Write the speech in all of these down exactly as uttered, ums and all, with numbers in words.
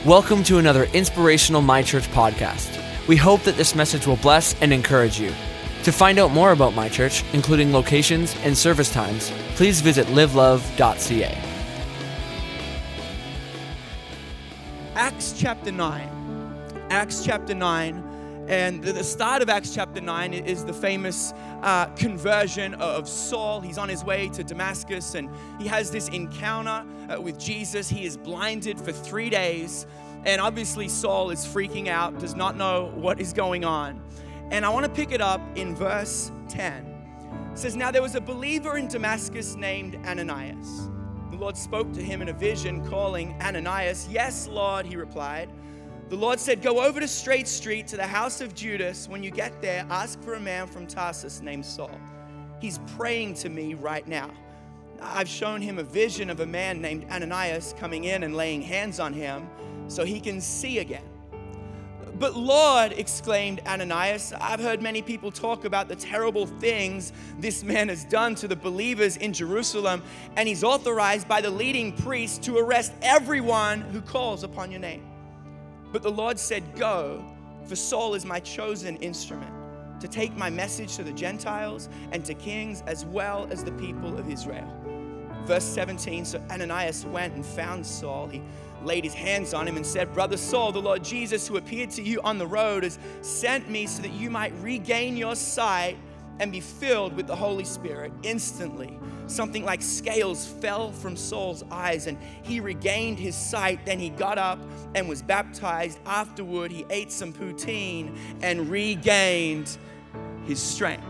Welcome to another inspirational My Church podcast. We hope that this message will bless and encourage you. To find out more about My Church, including locations and service times, please visit live love dot c a. Acts chapter nine. Acts chapter nine. And the start of Acts chapter nine is the famous uh, conversion of Saul. He's on his way to Damascus and he has this encounter uh, with Jesus. He is blinded for three days. And obviously Saul is freaking out, does not know what is going on. And I want to pick it up in verse ten. It says, "Now there was a believer in Damascus named Ananias. The Lord spoke to him in a vision, calling, 'Ananias.' 'Yes, Lord,' he replied. The Lord said, 'Go over to Straight Street to the house of Judas. When you get there, ask for a man from Tarsus named Saul. He's praying to me right now. I've shown him a vision of a man named Ananias coming in and laying hands on him so he can see again.' 'But Lord,' exclaimed Ananias, 'I've heard many people talk about the terrible things this man has done to the believers in Jerusalem, and he's authorized by the leading priests to arrest everyone who calls upon your name.' But the Lord said, 'Go, for Saul is my chosen instrument to take my message to the Gentiles and to kings as well as the people of Israel.' Verse seventeen, so Ananias went and found Saul. He laid his hands on him and said, 'Brother Saul, the Lord Jesus, who appeared to you on the road, has sent me so that you might regain your sight and be filled with the Holy Spirit.' Instantly, something like scales fell from Saul's eyes and he regained his sight. Then he got up and was baptized. Afterward, he ate some poutine and regained his strength."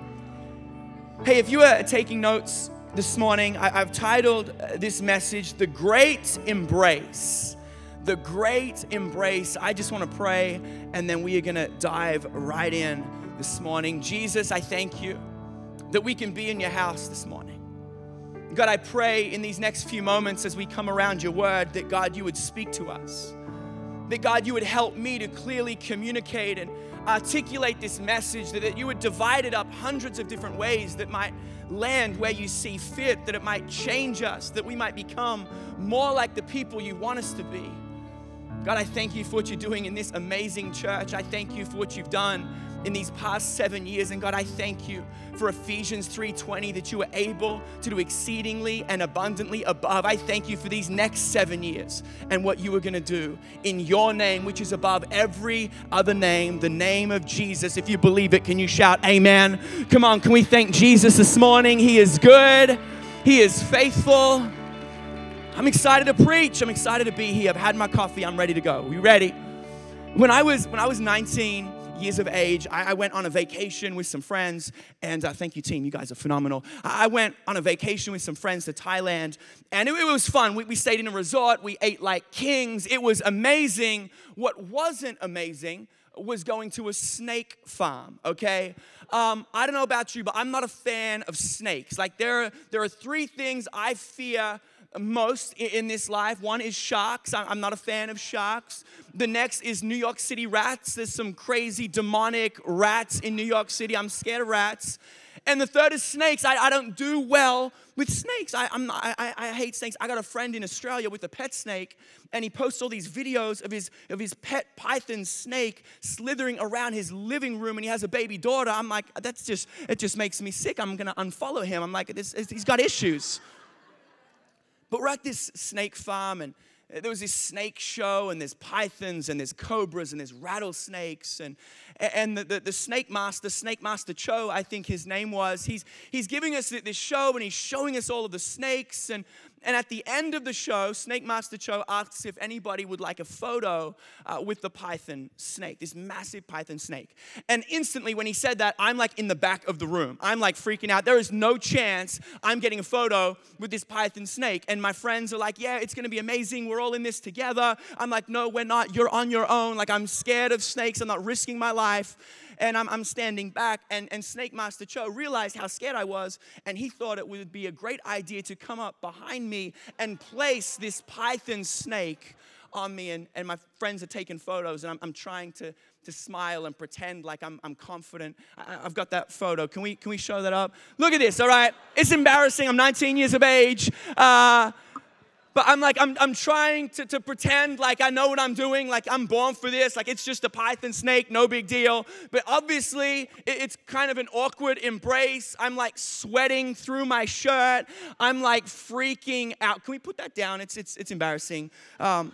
Hey, if you are taking notes this morning, I've titled this message, "The Great Embrace." The Great Embrace. I just want to pray and then we are going to dive right in this morning. Jesus, I thank you that we can be in your house this morning. God, I pray in these next few moments as we come around your word that, God, you would speak to us. That, God, you would help me to clearly communicate and articulate this message, that, that you would divide it up hundreds of different ways that might land where you see fit, that it might change us, that we might become more like the people you want us to be. God, I thank you for what you're doing in this amazing church. I thank you for what you've done in these past seven years. And God, I thank you for Ephesians three twenty, that you are able to do exceedingly and abundantly above. I thank you for these next seven years and what you are going to do in your name, which is above every other name, the name of Jesus. If you believe it, can you shout amen? Come on, can we thank Jesus this morning? He is good. He is faithful. I'm excited to preach. I'm excited to be here. I've had my coffee. I'm ready to go. Are you ready? When I was when I was nineteen years of age, I, I went on a vacation with some friends, and uh, thank you, team. You guys are phenomenal. I, I went on a vacation with some friends to Thailand, and it, it was fun. We, we stayed in a resort. We ate like kings. It was amazing. What wasn't amazing was going to a snake farm, okay? Um, I don't know about you, but I'm not a fan of snakes. Like, there are, there are three things I fear most in this life. One is sharks. I'm not a fan of sharks. The next is New York City rats. There's some crazy demonic rats in New York City. I'm scared of rats. And the third is snakes. I, I don't do well with snakes. I, I'm not, I, I hate snakes. I got a friend in Australia with a pet snake, and he posts all these videos of his of his pet python snake slithering around his living room, and he has a baby daughter. I'm like, that's just, it just makes me sick. I'm gonna unfollow him. I'm like, this, he's got issues. But we're at this snake farm, and there was this snake show, and there's pythons, and there's cobras, and there's rattlesnakes, and and the, the, the snake master, Snake Master Cho, I think his name was, he's he's giving us this show, and he's showing us all of the snakes, and and at the end of the show, Snake Master Cho asks if anybody would like a photo uh, with the python snake, this massive python snake. And instantly when he said that, I'm like in the back of the room. I'm like freaking out. There is no chance I'm getting a photo with this python snake. And my friends are like, yeah, it's going to be amazing. We're all in this together. I'm like, no, we're not. You're on your own. Like, I'm scared of snakes. I'm not risking my life. And I'm, I'm standing back, and, and Snake Master Cho realized how scared I was, and he thought it would be a great idea to come up behind me and place this python snake on me. And, and my friends are taking photos, and I'm, I'm trying to, to smile and pretend like I'm, I'm confident. I, I've got that photo. Can we, can we show that up? Look at this, all right? It's embarrassing. I'm nineteen years of age. Uh, But I'm like, I'm, I'm trying to, to pretend like I know what I'm doing, like I'm born for this, like it's just a python snake, no big deal. But obviously, it, it's kind of an awkward embrace. I'm like sweating through my shirt. I'm like freaking out. Can we put that down? It's, it's, it's embarrassing. Um,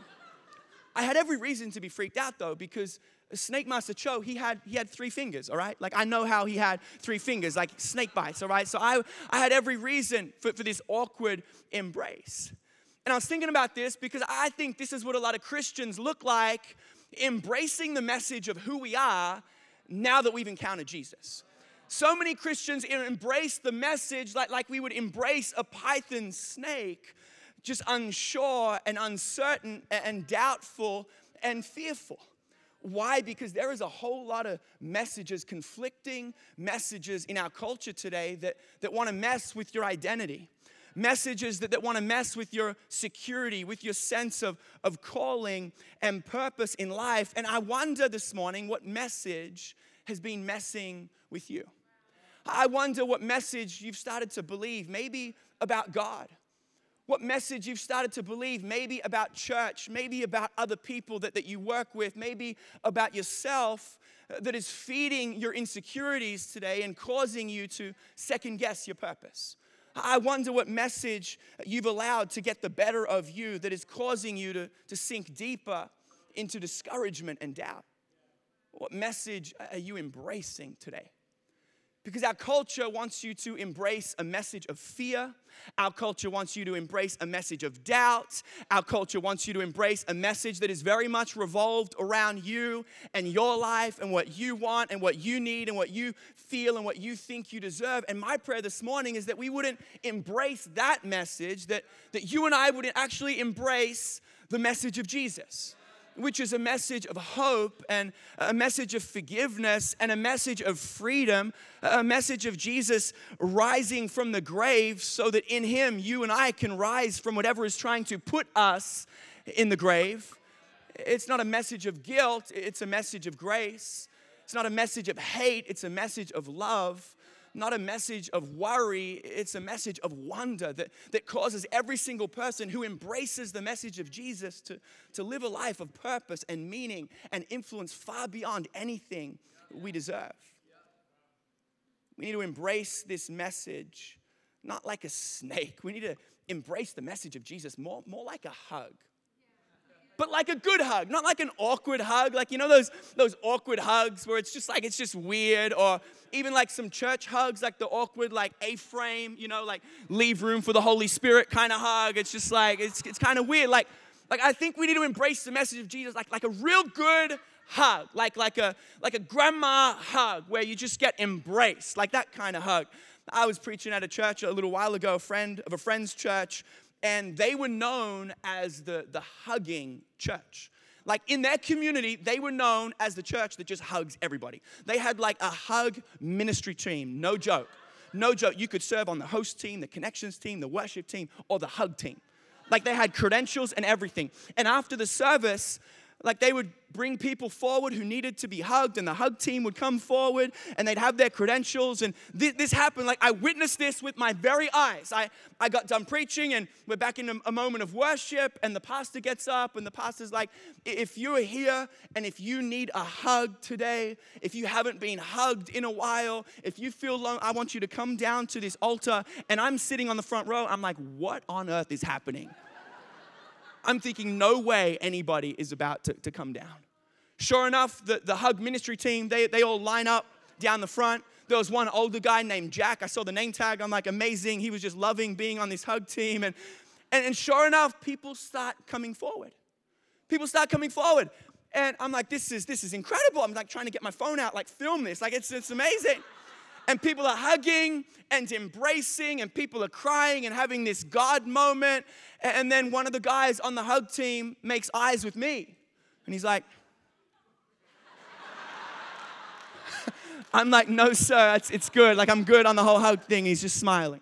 I had every reason to be freaked out though, because Snake Master Cho, he had he had three fingers, all right? Like I know how he had three fingers, like snake bites, all right? So I, I had every reason for, for this awkward embrace. And I was thinking about this because I think this is what a lot of Christians look like, embracing the message of who we are now that we've encountered Jesus. So many Christians embrace the message like, like we would embrace a python snake, just unsure and uncertain and doubtful and fearful. Why? Because there is a whole lot of messages, conflicting messages in our culture today that, that want to mess with your identity. Messages that, that want to mess with your security, with your sense of, of calling and purpose in life. And I wonder this morning what message has been messing with you. I wonder what message you've started to believe, maybe about God. What message you've started to believe, maybe about church, maybe about other people that, that you work with, maybe about yourself, uh, that is feeding your insecurities today and causing you to second guess your purpose. I wonder what message you've allowed to get the better of you that is causing you to, to sink deeper into discouragement and doubt. What message are you embracing today? Because our culture wants you to embrace a message of fear. Our culture wants you to embrace a message of doubt. Our culture wants you to embrace a message that is very much revolved around you and your life and what you want and what you need and what you feel and what you think you deserve. And my prayer this morning is that we wouldn't embrace that message, that, that you and I would actually embrace the message of Jesus, which is a message of hope and a message of forgiveness and a message of freedom, a message of Jesus rising from the grave so that in him you and I can rise from whatever is trying to put us in the grave. It's not a message of guilt, it's a message of grace. It's not a message of hate, it's a message of love. Not a message of worry, it's a message of wonder that, that causes every single person who embraces the message of Jesus to, to live a life of purpose and meaning and influence far beyond anything we deserve. We need to embrace this message, not like a snake. We need to embrace the message of Jesus more, more like a hug. But like a good hug, not like an awkward hug. Like, you know those, those awkward hugs where it's just like, it's just weird. Or even like some church hugs, like the awkward, like A-frame, you know, like leave room for the Holy Spirit kind of hug. It's just like, it's, it's kind of weird. Like, like I think we need to embrace the message of Jesus, like, like a real good hug. Like, like, a, like a grandma hug where you just get embraced, like that kind of hug. I was preaching at a church a little while ago, a friend of a friend's church, and they were known as the, the hugging church. Like in their community, they were known as the church that just hugs everybody. They had like a hug ministry team, no joke. No joke. You could serve on the host team, the connections team, the worship team, or the hug team. Like they had credentials and everything. And after the service, like they would bring people forward who needed to be hugged, and the hug team would come forward and they'd have their credentials. And th- this happened, like I witnessed this with my very eyes. I, I got done preaching and we're back in a, a moment of worship, and the pastor gets up and the pastor's like, if you're here and if you need a hug today, if you haven't been hugged in a while, if you feel alone, I want you to come down to this altar. And I'm sitting on the front row. I'm like, what on earth is happening? I'm thinking, no way anybody is about to, to come down. Sure enough, the, the hug ministry team, they, they all line up down the front. There was one older guy named Jack. I saw the name tag. I'm like, amazing. He was just loving being on this hug team. And, and, and sure enough, people start coming forward. People start coming forward. And I'm like, this is this is incredible. I'm like trying to get my phone out, like film this. Like it's it's amazing. And people are hugging and embracing, and people are crying and having this God moment. And then one of the guys on the hug team makes eyes with me. And he's like, I'm like, no, sir, it's, it's good. Like, I'm good on the whole hug thing. He's just smiling.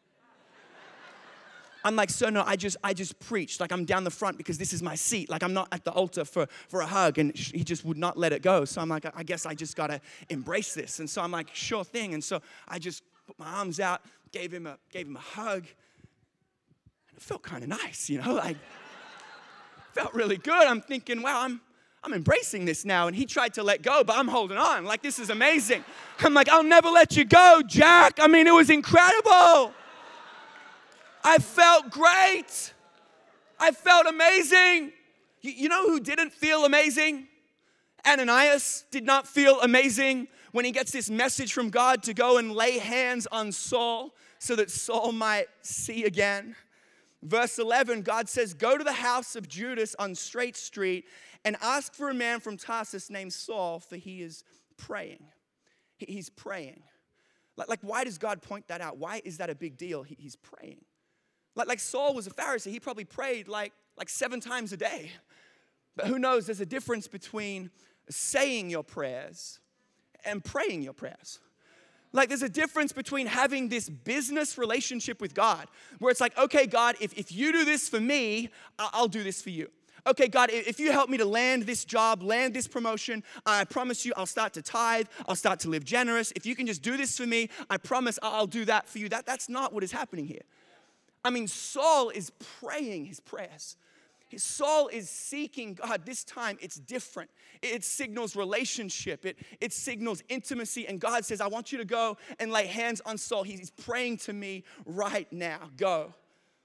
I'm like, sir, no, I just I just preached. Like, I'm down the front because this is my seat. Like, I'm not at the altar for, for a hug. And he just would not let it go. So I'm like, I guess I just got to embrace this. And so I'm like, sure thing. And so I just put my arms out, gave him a gave him a hug. It felt kind of nice, you know, like, felt really good. I'm thinking, wow, I'm, I'm embracing this now. And he tried to let go, but I'm holding on. Like, this is amazing. I'm like, I'll never let you go, Jack. I mean, it was incredible. I felt great. I felt amazing. You, you know who didn't feel amazing? Ananias did not feel amazing when he gets this message from God to go and lay hands on Saul so that Saul might see again. Verse eleven, God says, go to the house of Judas on Straight Street and ask for a man from Tarsus named Saul, for he is praying. He, he's praying. Like, like, why does God point that out? Why is that a big deal? He, he's praying. Like, like Saul was a Pharisee. He probably prayed like, like seven times a day. But who knows, there's a difference between saying your prayers and praying your prayers. Like, there's a difference between having this business relationship with God, where it's like, okay, God, if, if you do this for me, I'll do this for you. Okay, God, if you help me to land this job, land this promotion, I promise you I'll start to tithe, I'll start to live generous. If you can just do this for me, I promise I'll do that for you. That, that's not what is happening here. I mean, Saul is praying his prayers. Saul is seeking God. This time it's different. It signals relationship. It, it signals intimacy. And God says, I want you to go and lay hands on Saul. He's praying to me right now. Go.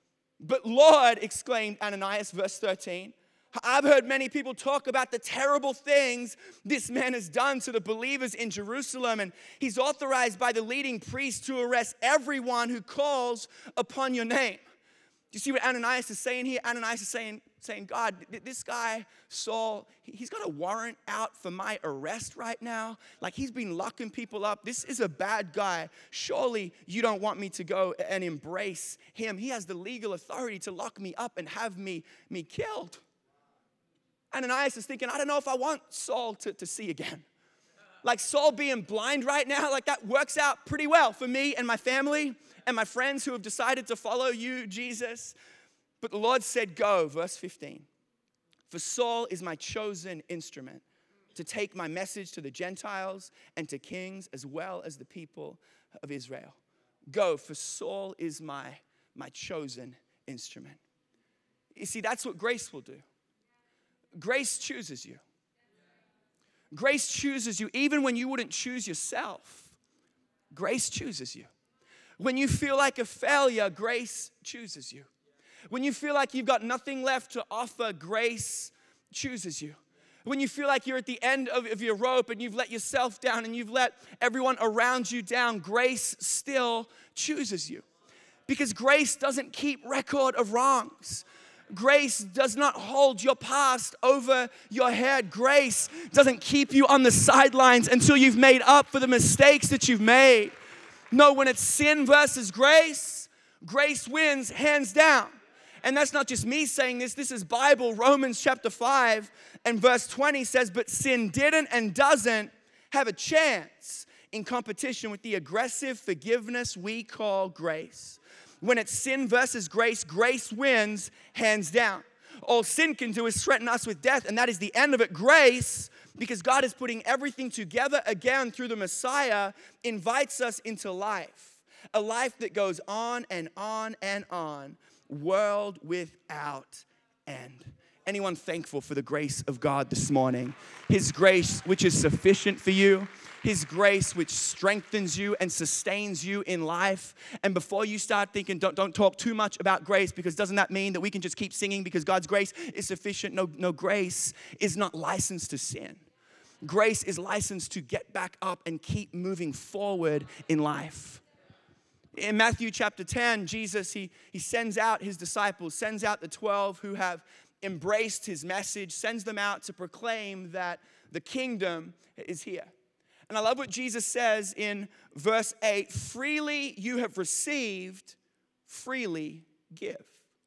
But Lord, exclaimed Ananias, verse thirteen, I've heard many people talk about the terrible things this man has done to the believers in Jerusalem. And he's authorized by the leading priests to arrest everyone who calls upon your name. Do you see what Ananias is saying here? Ananias is saying, saying, God, this guy, Saul, he's got a warrant out for my arrest right now. Like, he's been locking people up. This is a bad guy. Surely you don't want me to go and embrace him. He has the legal authority to lock me up and have me, me killed. Ananias is thinking, I don't know if I want Saul to, to see again. Like, Saul being blind right now, like, that works out pretty well for me and my family and my friends who have decided to follow you, Jesus. But the Lord said, go, verse fifteen. For Saul is my chosen instrument to take my message to the Gentiles and to kings as well as the people of Israel. Go, for Saul is my, my chosen instrument. You see, that's what grace will do. Grace chooses you. Grace chooses you even when you wouldn't choose yourself. Grace chooses you. When you feel like a failure, grace chooses you. When you feel like you've got nothing left to offer, grace chooses you. When you feel like you're at the end of, of your rope and you've let yourself down and you've let everyone around you down, grace still chooses you. Because grace doesn't keep record of wrongs. Grace does not hold your past over your head. Grace doesn't keep you on the sidelines until you've made up for the mistakes that you've made. No, when it's sin versus grace, grace wins hands down. And that's not just me saying this. This is Bible. Romans chapter five and verse twenty says, but sin didn't and doesn't have a chance in competition with the aggressive forgiveness we call grace. When it's sin versus grace, grace wins hands down. All sin can do is threaten us with death, and that is the end of it. Grace, because God is putting everything together again through the Messiah, invites us into life. A life that goes on and on and on. World without end. Anyone thankful for the grace of God this morning? His grace, which is sufficient for you. His grace, which strengthens you and sustains you in life. And before you start thinking, don't, don't talk too much about grace, because doesn't that mean that we can just keep singing because God's grace is sufficient? No, no, grace is not licensed to sin. Grace is licensed to get back up and keep moving forward in life. In Matthew chapter ten, Jesus, he, he sends out his disciples, sends out the twelve who have embraced his message, sends them out to proclaim that the kingdom is here. And I love what Jesus says in verse eight, freely you have received, freely give.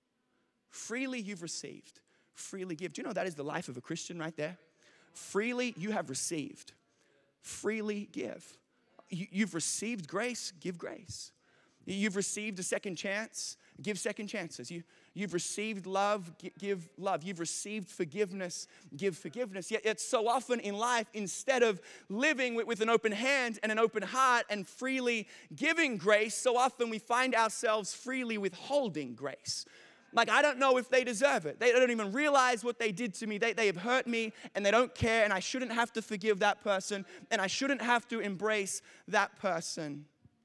Freely you've received, freely give. Do you know that is the life of a Christian right there? Freely you have received, freely give. You, you've received grace, give grace. You've received a second chance, give second chances. You, you've received love, give love. You've received forgiveness, give forgiveness. Yet, yet so often in life, instead of living with, with an open hand and an open heart and freely giving grace, so often we find ourselves freely withholding grace. Like, I don't know if they deserve it. They don't even realize what they did to me. They, they have hurt me, and they don't care, and I shouldn't have to forgive that person, and I shouldn't have to embrace that person.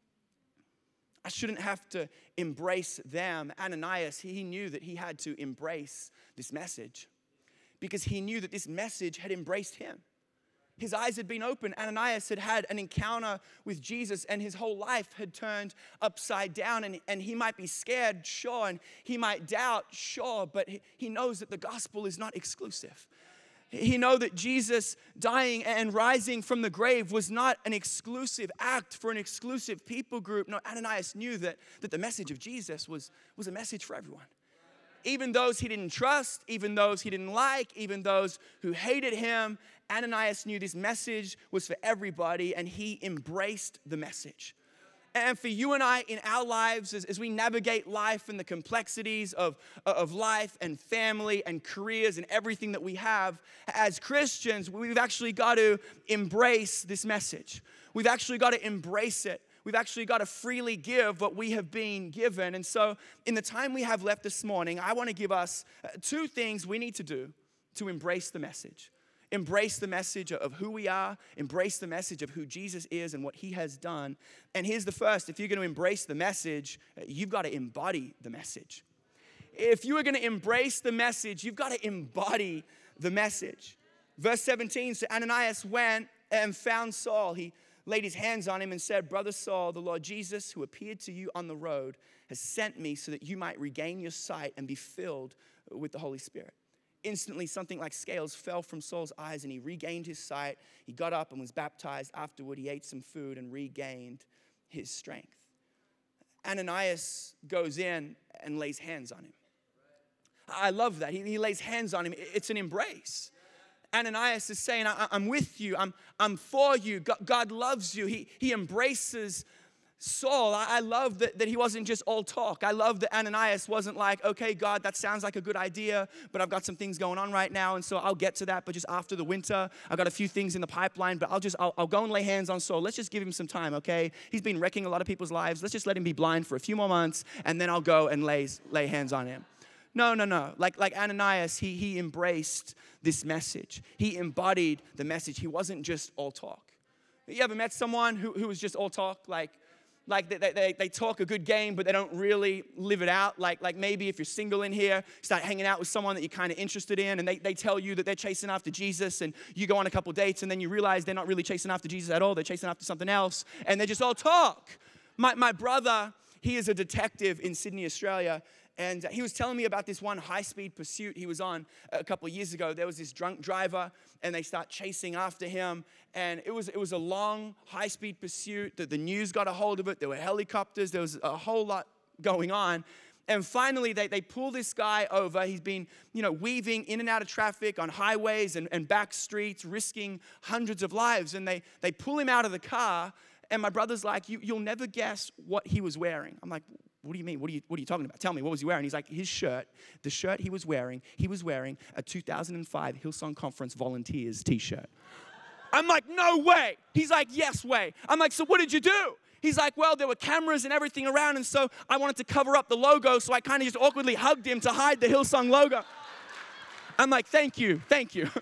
I shouldn't have to embrace them. Ananias, he knew that he had to embrace this message because he knew that this message had embraced him. His eyes had been opened. Ananias had had an encounter with Jesus, and his whole life had turned upside down. And, and he might be scared, sure, and he might doubt, sure, but he, he knows that the gospel is not exclusive. He knows that Jesus dying and rising from the grave was not an exclusive act for an exclusive people group. No, Ananias knew that, that the message of Jesus was, was a message for everyone. Even those he didn't trust, even those he didn't like, even those who hated him, Ananias knew this message was for everybody, and he embraced the message. And for you and I in our lives, as, as we navigate life and the complexities of, of life and family and careers and everything that we have, as Christians, we've actually got to embrace this message. We've actually got to embrace it. We've actually got to freely give what we have been given. And so in the time we have left this morning, I want to give us two things we need to do to embrace the message. Embrace the message of who we are. Embrace the message of who Jesus is and what he has done. And here's the first. If you're going to embrace the message, you've got to embody the message. If you are going to embrace the message, you've got to embody the message. Verse seventeen, so Ananias went and found Saul. He laid his hands on him and said, Brother Saul, the Lord Jesus, who appeared to you on the road, has sent me so that you might regain your sight and be filled with the Holy Spirit. Instantly, something like scales fell from Saul's eyes, and he regained his sight. He got up and was baptized. Afterward, he ate some food and regained his strength. Ananias goes in and lays hands on him. I love that. He, he lays hands on him. It's an embrace. Ananias is saying, I, I'm with you. I'm, I'm for you. God, God loves you. He, he embraces Saul. I, I love that, that he wasn't just all talk. I love that Ananias wasn't like, okay, God, that sounds like a good idea, but I've got some things going on right now, and so I'll get to that, but just after the winter. I've got a few things in the pipeline, but I'll just, I'll, I'll go and lay hands on Saul. Let's just give him some time, okay? He's been wrecking a lot of people's lives. Let's just let him be blind for a few more months, and then I'll go and lay, lay hands on him. No, no, no. Like, like Ananias, he, he embraced this message. He embodied the message. He wasn't just all talk. You ever met someone who, who was just all talk? Like, like they, they, they talk a good game, but they don't really live it out. Like, like maybe if you're single in here, start hanging out with someone that you're kind of interested in, and they, they tell you that they're chasing after Jesus, and you go on a couple dates, and then you realize they're not really chasing after Jesus at all. They're chasing after something else, and they're just all talk. My, my brother, he is a detective in Sydney, Australia, and he was telling me about this one high-speed pursuit he was on a couple of years ago. There was this drunk driver, and they start chasing after him. And it was it was a long, high-speed pursuit. The, the news got a hold of it. There were helicopters. There was a whole lot going on. And finally, they, they pull this guy over. He's been, you know, weaving in and out of traffic on highways and, and back streets, risking hundreds of lives. And they, they pull him out of the car. And my brother's like, you, you'll never guess what he was wearing. I'm like, what do you mean? What are you, what are you talking about? Tell me, what was he wearing? He's like, his shirt, the shirt he was wearing, he was wearing a two thousand five Hillsong Conference Volunteers t-shirt. I'm like, no way. He's like, yes way. I'm like, so what did you do? He's like, well, there were cameras and everything around, and so I wanted to cover up the logo, so I kind of just awkwardly hugged him to hide the Hillsong logo. I'm like, thank you, thank you.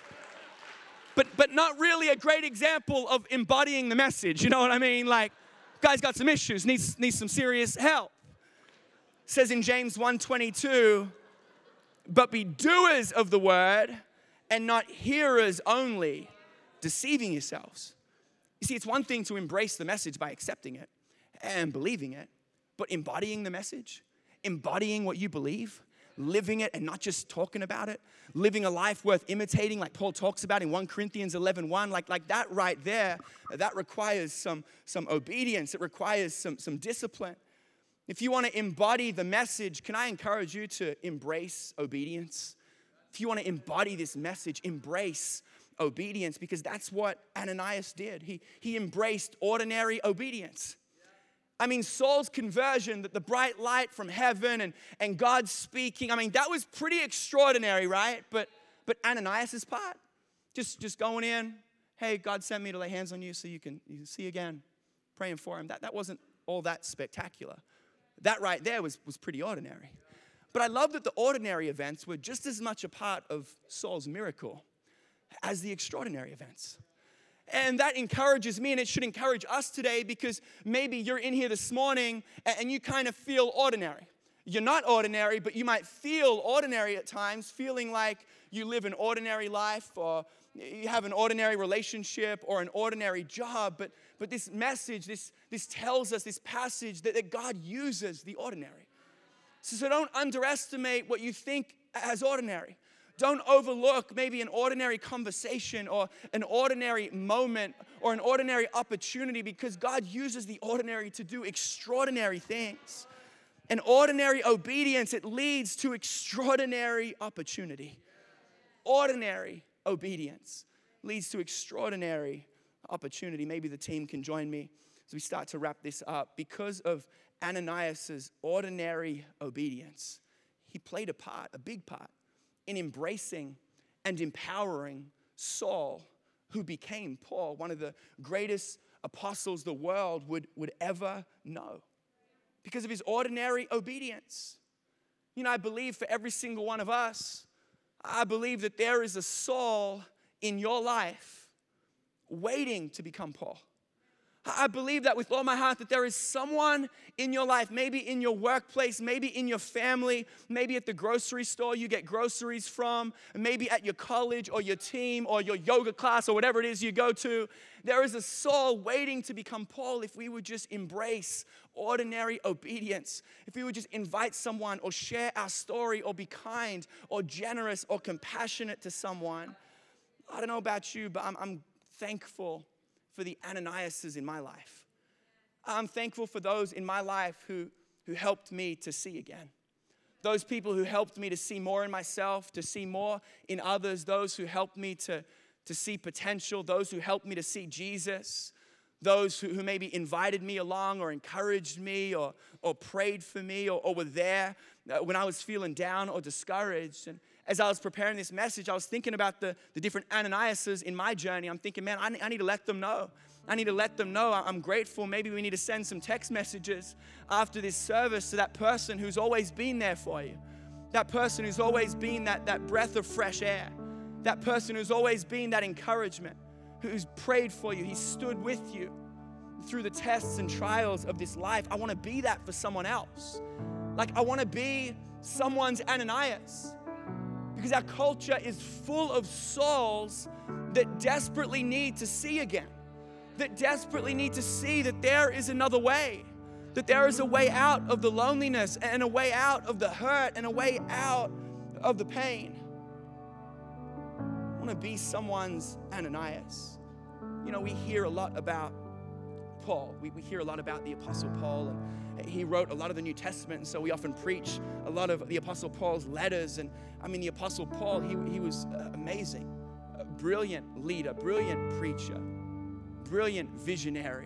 But but not really a great example of embodying the message, you know what I mean? Like, guy's got some issues, needs, needs some serious help. It says in James one twenty-two, but be doers of the word and not hearers only, deceiving yourselves. You see, it's one thing to embrace the message by accepting it and believing it, but embodying the message, embodying what you believe, living it and not just talking about it, living a life worth imitating like Paul talks about in First Corinthians eleven one, like, like that right there, that requires some, some obedience. It requires some, some discipline. If you want to embody the message, can I encourage you to embrace obedience? If you want to embody this message, embrace obedience, because that's what Ananias did. He, he embraced ordinary obedience. I mean, Saul's conversion, that the bright light from heaven and, and God speaking, I mean, that was pretty extraordinary, right? But but Ananias' part, just, just going in, hey, God sent me to lay hands on you so you can, you can see again, praying for him. That, that wasn't all that spectacular. That right there was, was pretty ordinary. But I love that the ordinary events were just as much a part of Saul's miracle as the extraordinary events. And that encourages me, and it should encourage us today, because maybe you're in here this morning and you kind of feel ordinary. You're not ordinary, but you might feel ordinary at times, feeling like you live an ordinary life, or you have an ordinary relationship or an ordinary job. But, but this message, this, this tells us, this passage, that, that God uses the ordinary. So, so don't underestimate what you think as ordinary. Don't overlook maybe an ordinary conversation or an ordinary moment or an ordinary opportunity, because God uses the ordinary to do extraordinary things. An ordinary obedience, it leads to extraordinary opportunity. Ordinary obedience leads to extraordinary opportunity. Maybe the team can join me as we start to wrap this up. Because of Ananias' ordinary obedience, he played a part, a big part, in embracing and empowering Saul, who became Paul, one of the greatest apostles the world would, would ever know. Because of his ordinary obedience. You know, I believe for every single one of us, I believe that there is a Saul in your life waiting to become Paul. I believe that with all my heart, that there is someone in your life, maybe in your workplace, maybe in your family, maybe at the grocery store you get groceries from, maybe at your college or your team or your yoga class or whatever it is you go to. There is a Saul waiting to become Paul if we would just embrace ordinary obedience, if we would just invite someone or share our story or be kind or generous or compassionate to someone. I don't know about you, but I'm, I'm thankful for the Ananiases in my life. I'm thankful for those in my life who, who helped me to see again. Those people who helped me to see more in myself, to see more in others, those who helped me to, to see potential, those who helped me to see Jesus, those who, who maybe invited me along or encouraged me or, or prayed for me or, or were there when I was feeling down or discouraged. And as I was preparing this message, I was thinking about the, the different Ananiases in my journey. I'm thinking, man, I, I need to let them know. I need to let them know I'm grateful. Maybe we need to send some text messages after this service to that person who's always been there for you. That person who's always been that, that breath of fresh air. That person who's always been that encouragement, who's prayed for you. He stood with you through the tests and trials of this life. I want to be that for someone else. Like, I want to be someone's Ananias. Because our culture is full of souls that desperately need to see again. That desperately need to see that there is another way. That there is a way out of the loneliness and a way out of the hurt and a way out of the pain. I want to be someone's Ananias. You know, we hear a lot about Paul. We, we hear a lot about the Apostle Paul, and he wrote a lot of the New Testament, and so we often preach a lot of the Apostle Paul's letters. And I mean, the Apostle Paul, he, he was amazing, a brilliant leader, brilliant preacher, brilliant visionary.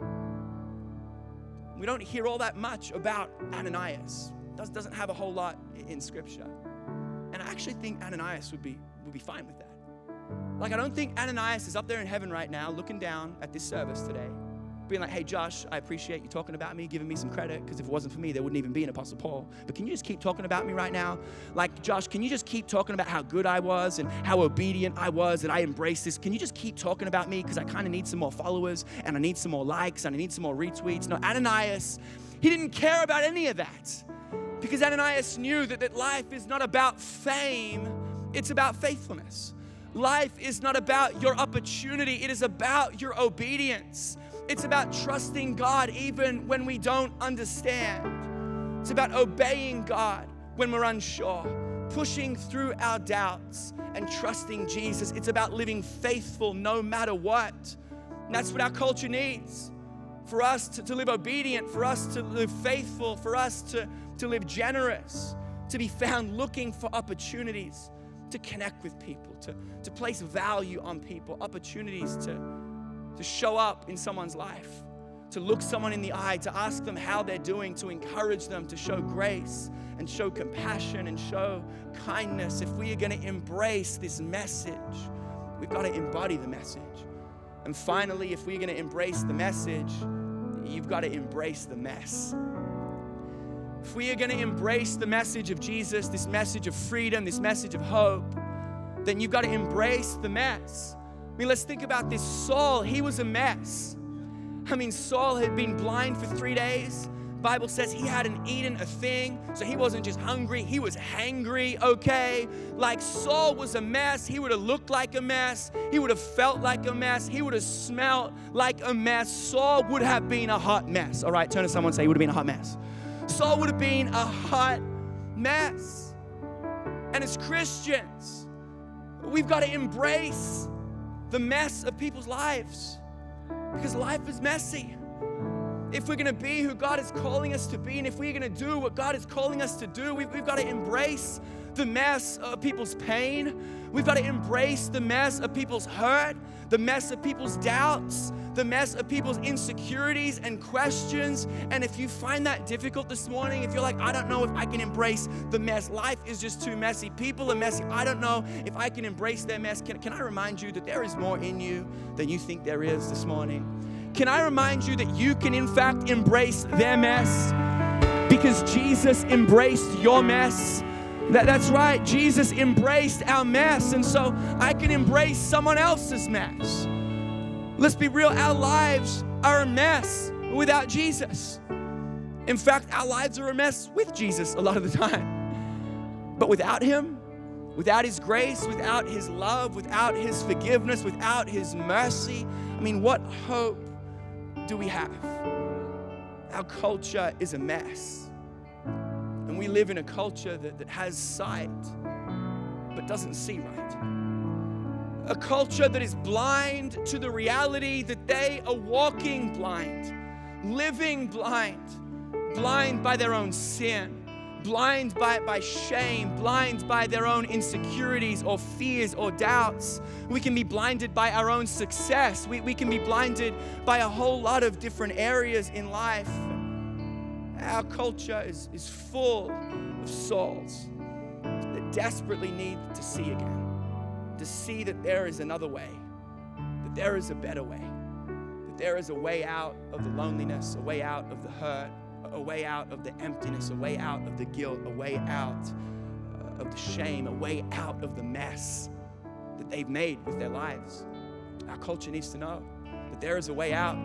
We don't hear all that much about Ananias. Does, doesn't have a whole lot in Scripture. And I actually think Ananias would be, would be fine with that. Like, I don't think Ananias is up there in heaven right now looking down at this service today, being like, hey, Josh, I appreciate you talking about me, giving me some credit, because if it wasn't for me, there wouldn't even be an Apostle Paul. But can you just keep talking about me right now? Like, Josh, can you just keep talking about how good I was and how obedient I was, that I embraced this? Can you just keep talking about me, because I kind of need some more followers and I need some more likes and I need some more retweets? No, Ananias, he didn't care about any of that, because Ananias knew that, that life is not about fame, it's about faithfulness. Life is not about your opportunity, it is about your obedience. It's about trusting God even when we don't understand. It's about obeying God when we're unsure, pushing through our doubts and trusting Jesus. It's about living faithful no matter what. And that's what our culture needs. For us to, to live obedient, for us to live faithful, for us to, to live generous, to be found looking for opportunities to connect with people, to, to place value on people, opportunities to, to show up in someone's life, to look someone in the eye, to ask them how they're doing, to encourage them, to show grace and show compassion and show kindness. If we are going to embrace this message, we've got to embody the message. And finally, if we're going to embrace the message, you've got to embrace the mess. if we are going to embrace the message of Jesus, this message of freedom, this message of hope, then you've got to embrace the mess. I mean, let's think about this. Saul, he was a mess. I mean, Saul had been blind for three days. Bible says he hadn't eaten a thing, so he wasn't just hungry, he was hangry, okay? Like Saul was a mess. He would have looked like a mess. He would have felt like a mess. He would have smelled like a mess. Saul would have been a hot mess. All right, turn to someone and say he would have been a hot mess. Saul would have been a hot mess. And as Christians, we've got to embrace the mess of people's lives, because life is messy. If we're going to be who God is calling us to be, and if we're going to do what God is calling us to do, we've, we've got to embrace the mess of people's pain. We've got to embrace the mess of people's hurt, the mess of people's doubts, the mess of people's insecurities and questions. And if you find that difficult this morning, if you're like, I don't know if I can embrace the mess, life is just too messy, people are messy, I don't know if I can embrace their mess, can, can I remind you that there is more in you than you think there is this morning? Can I remind you that you can in fact embrace their mess because Jesus embraced your mess? That, that's right, Jesus embraced our mess, and so I can embrace someone else's mess. Let's be real, our lives are a mess without Jesus. In fact, our lives are a mess with Jesus a lot of the time. But without Him, without His grace, without His love, without His forgiveness, without His mercy, I mean, what hope do we have? Our culture is a mess. And we live in a culture that, that has sight, but doesn't see right. A culture that is blind to the reality that they are walking blind, living blind, blind by their own sin, blind by, by shame, blind by their own insecurities or fears or doubts. We can be blinded by our own success. We, we can be blinded by a whole lot of different areas in life. Our culture is, is full of souls that desperately need to see again, to see that there is another way, that there is a better way, that there is a way out of the loneliness, a way out of the hurt, a way out of the emptiness, a way out of the guilt, a way out uh, of the shame, a way out of the mess that they've made with their lives. Our culture needs to know that there is a way out.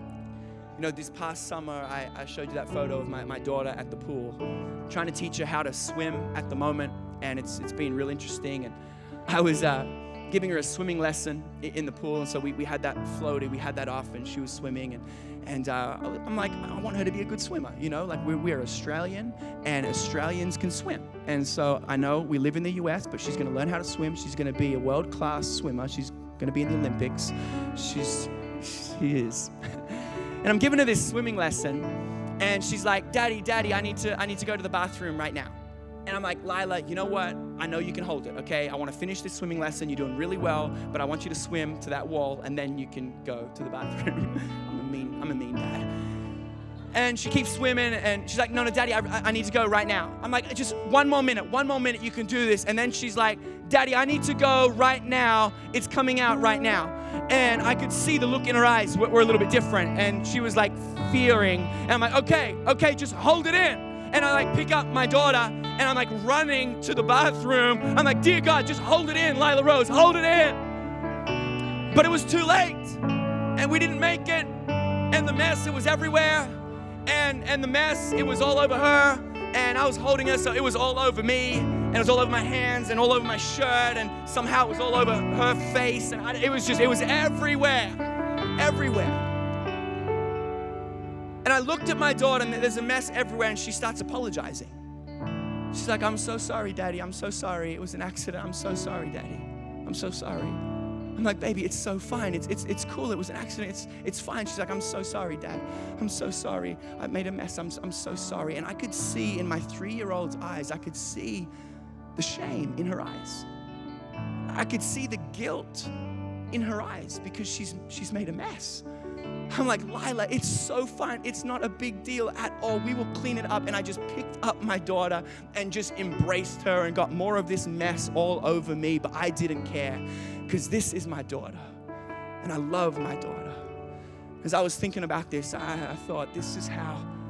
You know, this past summer, I, I showed you that photo of my, my daughter at the pool, trying to teach her how to swim at the moment, and it's it's been real interesting. And I was uh, giving her a swimming lesson in the pool, and so we, we had that floated, we had that off, and she was swimming, and and uh, I'm like, I want her to be a good swimmer, you know, like we're, we're Australian, and Australians can swim, and so I know we live in the U S, but she's going to learn how to swim. She's going to be a world-class swimmer. She's going to be in the Olympics. She's she is. And I'm giving her this swimming lesson, and she's like, Daddy, Daddy, I need to I need to go to the bathroom right now. And I'm like, Lila, you know what? I know you can hold it, okay? I want to finish this swimming lesson. You're doing really well, but I want you to swim to that wall, and then you can go to the bathroom. I'm a mean, I'm a mean dad. And she keeps swimming, and she's like, no, no, Daddy, I, I need to go right now. I'm like, just one more minute, one more minute, you can do this. And then she's like, Daddy, I need to go right now. It's coming out right now. And I could see the look in her eyes were, were a little bit different, and she was like fearing. And I'm like, okay, okay, just hold it in. And I like pick up my daughter, and I'm like running to the bathroom. I'm like, dear God, just hold it in, Lila Rose, hold it in. But it was too late, and we didn't make it, and the mess, it was everywhere, and, and the mess, it was all over her, and I was holding her, so it was all over me, and it was all over my hands, and all over my shirt, and somehow it was all over her face, and I, it was just, it was everywhere, everywhere. And I looked at my daughter, and there's a mess everywhere, and she starts apologizing. She's like, I'm so sorry, Daddy. I'm so sorry. It was an accident. I'm so sorry, Daddy. I'm so sorry. I'm like, baby, it's so fine. It's it's it's cool. It was an accident. It's it's fine. She's like, I'm so sorry, Dad. I'm so sorry. I made a mess. I'm I'm so sorry. And I could see in my three-year-old's eyes, I could see the shame in her eyes. I could see the guilt in her eyes because she's she's made a mess. I'm like, Lila, it's so fine. It's not a big deal at all. We will clean it up. And I just picked up my daughter and just embraced her and got more of this mess all over me. But I didn't care because this is my daughter. And I love my daughter. As I was thinking about this, I, I thought, this is how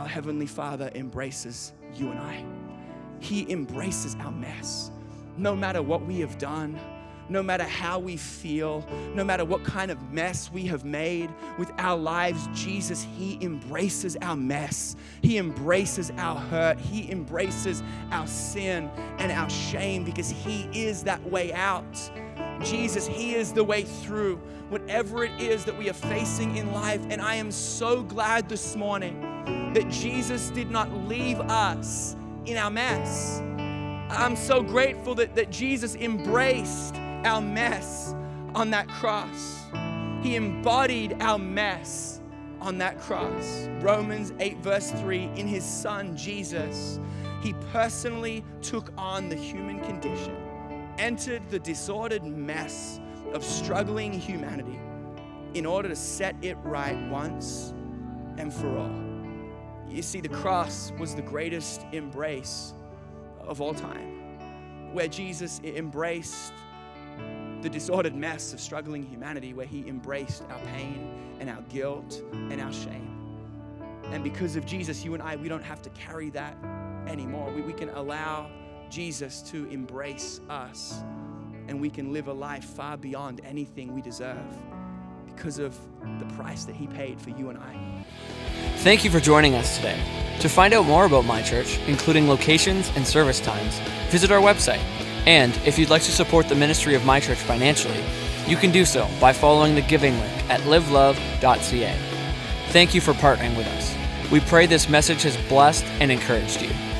our Heavenly Father embraces you and I. He embraces our mess. No matter what we have done, no matter how we feel, no matter what kind of mess we have made with our lives, Jesus, He embraces our mess. He embraces our hurt. He embraces our sin and our shame because He is that way out. Jesus, He is the way through whatever it is that we are facing in life. And I am so glad this morning that Jesus did not leave us in our mess. I'm so grateful that, that Jesus embraced our mess on that cross. He embodied our mess on that cross. Romans eight verse three, in His Son, Jesus, He personally took on the human condition, entered the disordered mess of struggling humanity in order to set it right once and for all. You see, the cross was the greatest embrace of all time, where Jesus embraced the disordered mess of struggling humanity, where He embraced our pain and our guilt and our shame. And because of Jesus, you and I, we don't have to carry that anymore. We, we can allow Jesus to embrace us, and we can live a life far beyond anything we deserve because of the price that He paid for you and I. Thank you for joining us today. To find out more about My Church, including locations and service times, visit our website. And if you'd like to support the ministry of My Church financially, you can do so by following the giving link at live love dot c a. Thank you for partnering with us. We pray this message has blessed and encouraged you.